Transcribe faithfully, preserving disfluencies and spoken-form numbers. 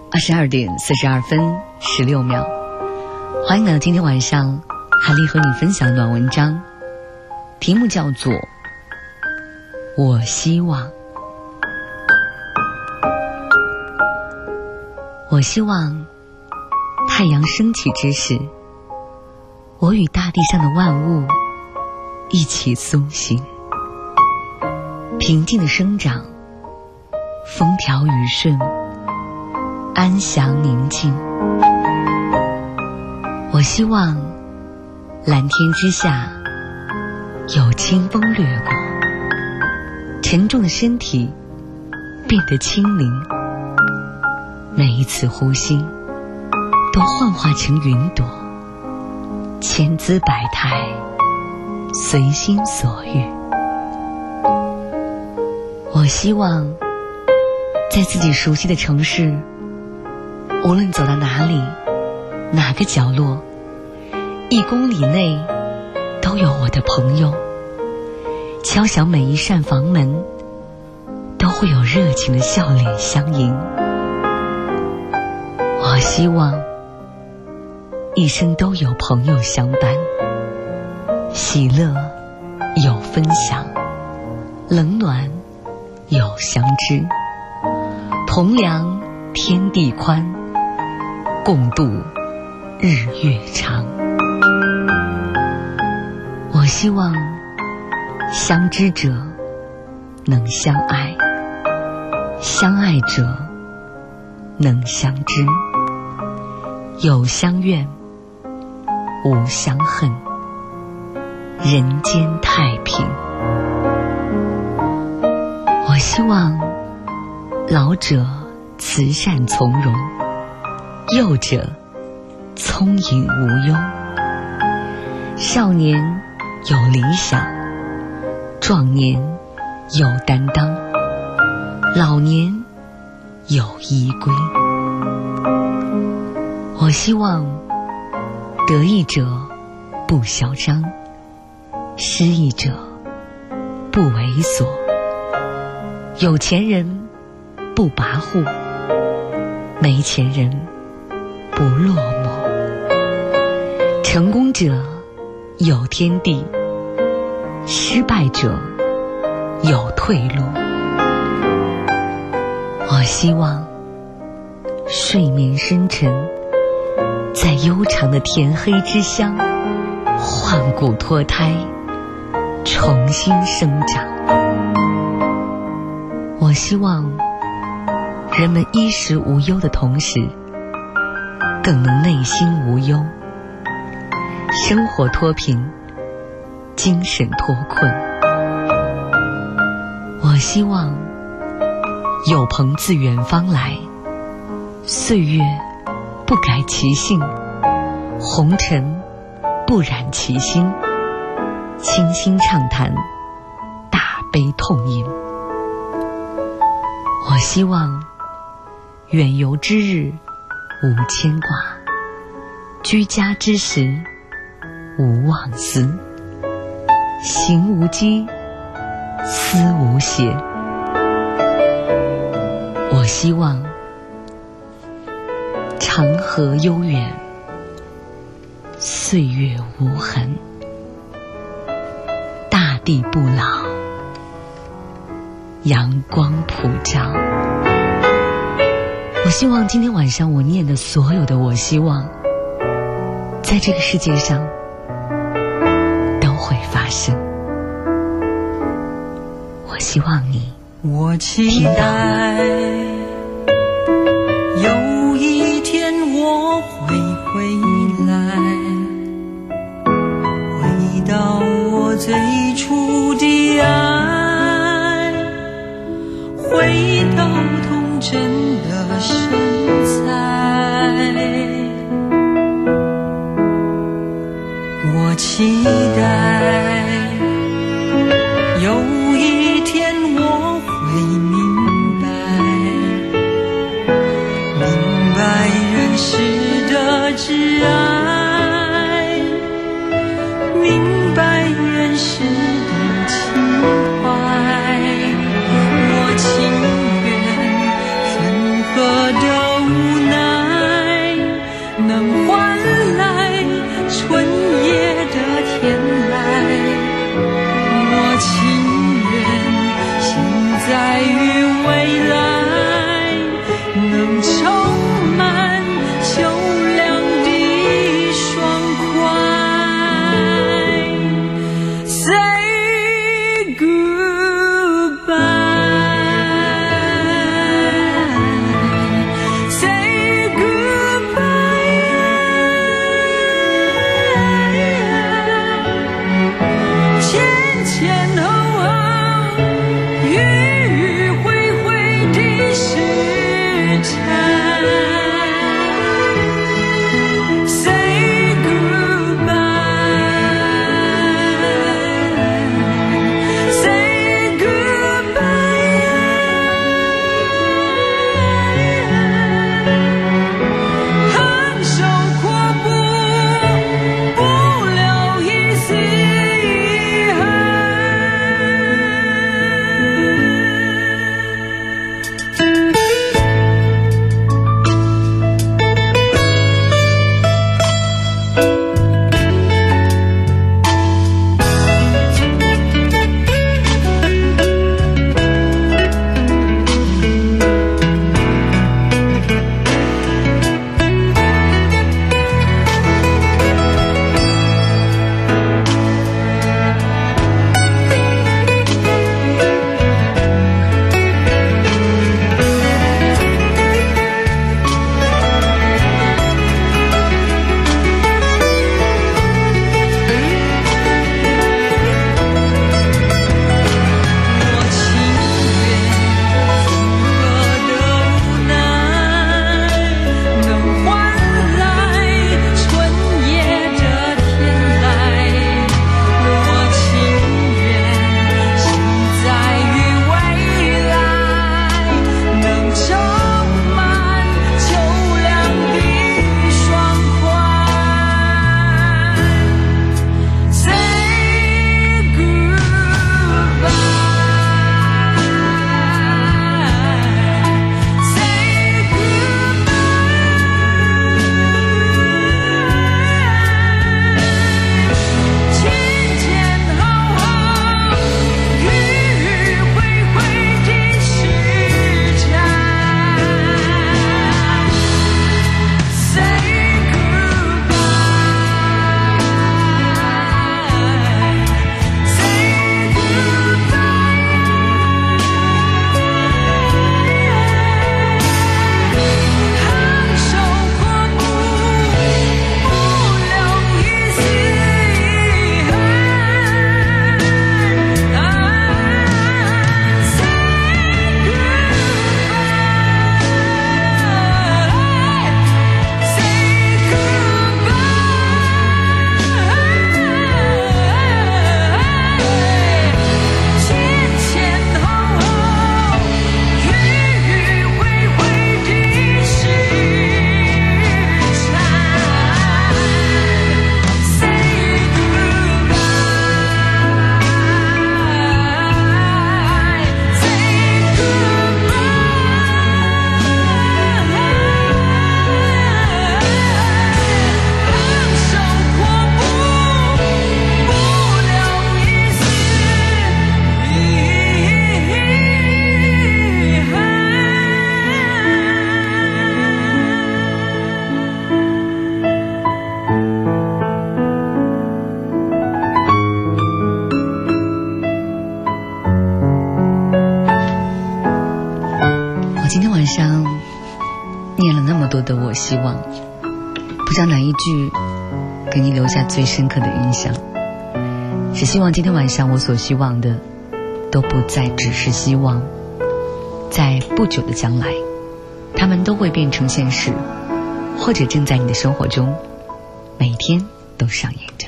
二十二点四十二分十六秒，欢迎来到今天晚上海丽和你分享暖文章，题目叫做我希望。我希望太阳升起之时，我与大地上的万物一起苏醒，平静的生长，风调雨顺，安详宁静。我希望蓝天之下有清风掠过，沉重的身体变得轻灵，每一次呼吸都幻化成云朵，千姿百态，随心所欲。我希望在自己熟悉的城市，无论走到哪里，哪个角落，一公里内都有我的朋友，敲响每一扇房门，都会有热情的笑脸相迎。我希望一生都有朋友相伴，喜乐有分享，冷暖有相知，同量天地宽，共度日月长。我希望相知者能相爱，相爱者能相知，有相怨，无相恨，人间太平。我希望老者慈善从容，幼者聪颖无忧，少年有理想，壮年有担当，老年有依归。我希望得意者不嚣张，失意者不猥琐，有钱人不跋扈，没钱人不落寞，成功者有天地，失败者有退路。我希望睡眠深沉，在悠长的天黑之乡换骨脱胎，重新生长。我希望人们衣食无忧的同时，更能内心无忧，生活脱贫，精神脱困。我希望有朋自远方来，岁月不改其性，红尘不染其心，倾心畅谈，大悲痛饮。我希望远游之日无牵挂，居家之时无妄思，行无羁，思无邪。我希望长河悠远，岁月无痕，大地不老，阳光普照。我希望今天晚上我念的所有的我希望，在这个世界上都会发生。我希望你我期待有一天我会回来，回到我最初的爱，回到童真的身材。我期待有一天我会明白，明白人世的挚爱，明白人世的情怀。我情愿分合的无奈， 来，春夜的天来，我情愿现在与未来能充满秋凉的爽快。 Say goodbye。 多的我希望，不知道哪一句给你留下最深刻的印象。只希望今天晚上我所希望的都不再只是希望，在不久的将来他们都会变成现实，或者正在你的生活中每天都上演。